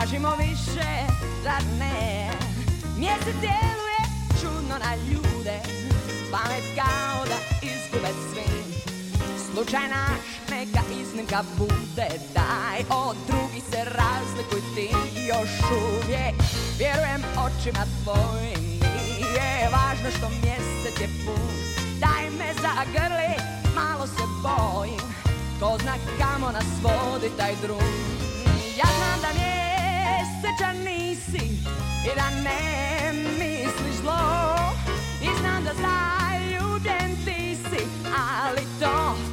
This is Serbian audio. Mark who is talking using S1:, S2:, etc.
S1: tražimo više, zar ne? Mjesec djeluje čudno na ljude, pamet kao da izgube svi. Slučaj naš, neka iznimka bude, daj od drugih se razlikuj ti još uvijek. Vjerujem očima tvojim, nije važno što mjesec je pun. Daj me zagrli, malo se bojim, ko zna kamo nas vodi taj drum. Ja znam da mjesečan nisi i da ne misliš zlo, i znam da zaljubljen ti si, ali to